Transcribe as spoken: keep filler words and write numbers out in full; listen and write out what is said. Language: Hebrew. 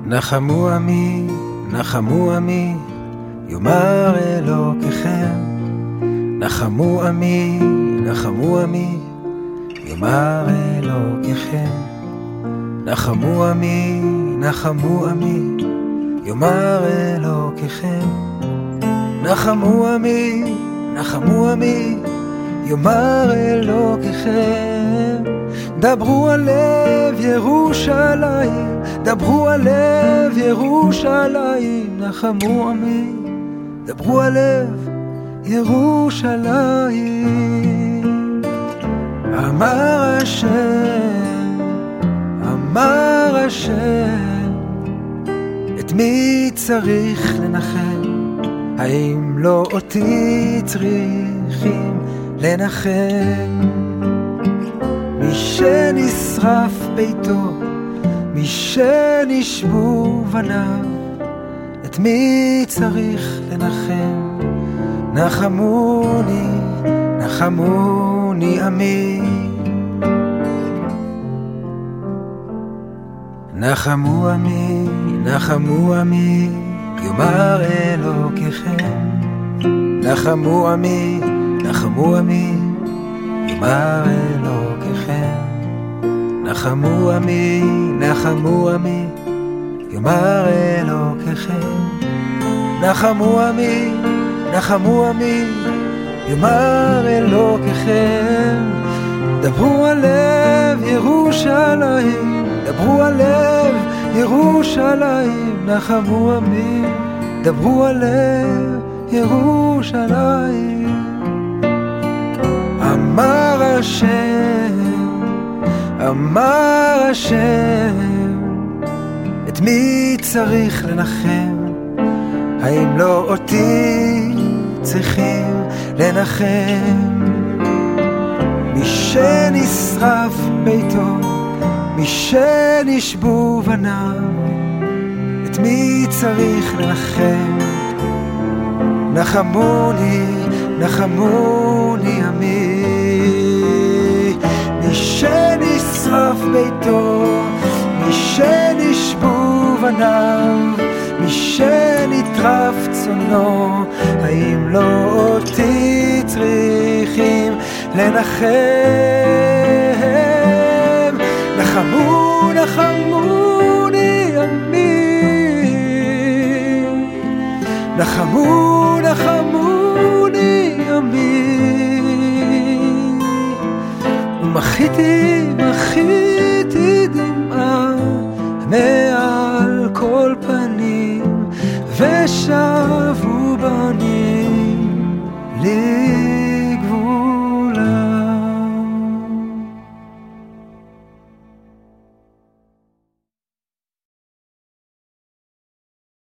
נחמו עמי, נחמו עמי, יאמר אלוקיכם. נחמו עמי, נחמו עמי, יאמר אלוקיכם. נחמו עמי, נחמו עמי, יאמר אלוקיכם. נחמו עמי, נחמו עמי, יאמר אלוקיכם. דברו על לב ירושלים, דברו על לב ירושלים. נחמו עמי, דברו על לב ירושלים. אמר השם, אמר השם, את מי צריך לנחם? האם לא אותי צריכים לנחם? מי שנשרף ביתו, מי שנשבו בניו, את מי צריך לנחם? נחמוני, נחמוני עמי. נחמו עמי, נחמו עמי, יאמר אלוקיכם. נחמו עמי, נחמו עמי, יאמר אלוקיכם. נחמו עמי, נחמו עמי, יאמר אלוקיכם. נחמו עמי, נחמו עמי, יאמר אלוקיכם. דברו על לב ירושלים, דברו על לב ירושלים. נחמו עמי, דברו על לב ירושלים. אמר השם, אמר השם, את מי צריך לנחם? האם לא אותי צריכים לנחם? מי שנשרף ביתו, מי שנשבו בניו, את מי צריך לנחם? נחמוני, נחמוני עמי. מי שנשרף ביתו, מי שנשבו בניו, מי שנטרף צונו, האם לא אותי צריכים לנחם? נחמו, נחמוני עמי. נחמו, נחמו